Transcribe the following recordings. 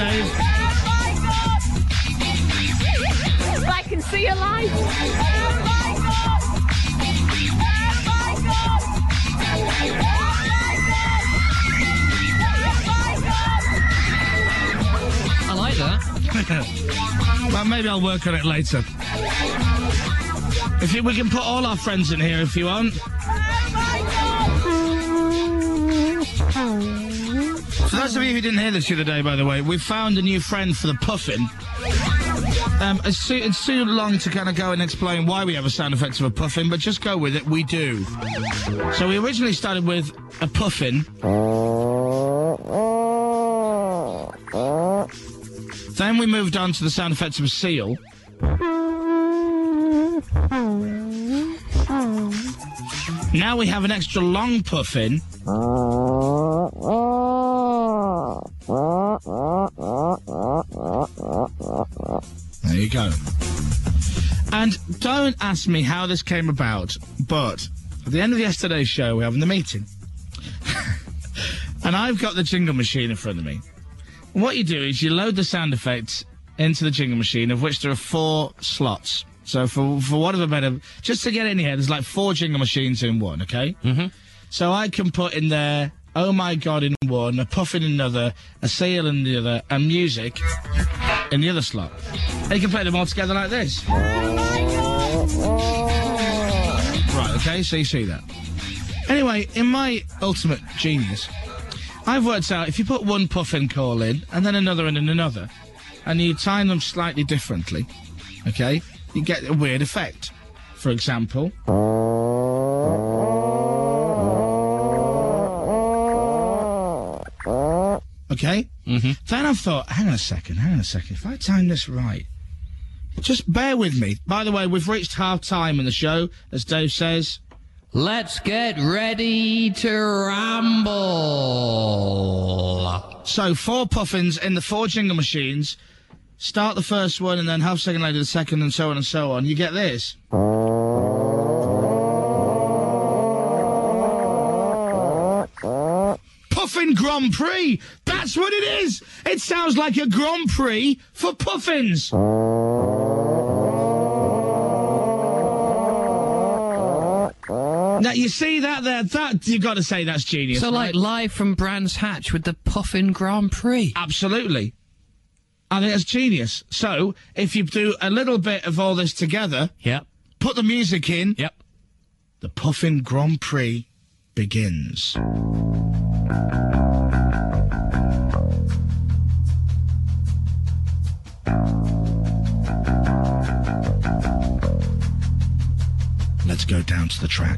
Dave. I can see a light. I like that. Well, maybe I'll work on it later. We can put all our friends in here if you want. For those of you who didn't hear this the other day, by the way, we've found a new friend for the puffin. It's too long to kind of go and explain why we have a sound effect of a puffin, but just go with it, we do. So we originally started with a puffin. Then we moved on to the sound effects of a seal. Now we have an extra long puffin. There you go. And don't ask me how this came about, but at the end of yesterday's show, we're having the meeting. And I've got the jingle machine in front of me. And what you do is you load the sound effects into the jingle machine, of which there are 4 slots. So for want of a better... Just to get in here, there's like 4 jingle machines in one, okay? Mm-hmm. So I can put in there, oh my God in one, a puffin in another, a seal in the other, and music in the other slot. And you can play them all together like this. Right, okay, so you see that. Anyway, in my ultimate genius, I've worked out if you put one puffin call in, and then another and then another, and you time them slightly differently, okay, you get a weird effect. For example... Okay? Mm-hmm. Then I thought, hang on a second, if I time this right... Just bear with me. By the way, we've reached half-time in the show, as Dave says. Let's get ready to ramble. So, 4 puffins in the 4 jingle machines. Start the first one, and then half a second later the second, and so on and so on. You get this. Puffin Grand Prix! That's what it is! It sounds like a Grand Prix for puffins! Now, you see that there? That, you've got to say that's genius, So, right? like, live from Brands Hatch with the Puffin Grand Prix. Absolutely. I think that's genius. So, if you do a little bit of all this together... Yep. Put the music in... Yep. The Puffin Grand Prix begins. Let's go down to the track.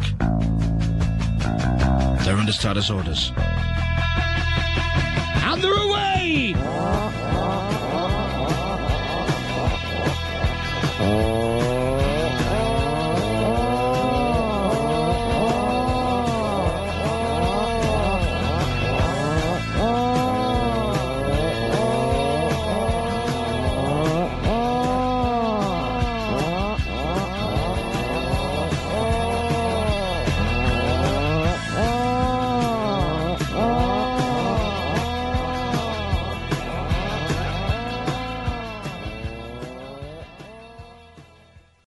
They're under starter's orders. And they're away!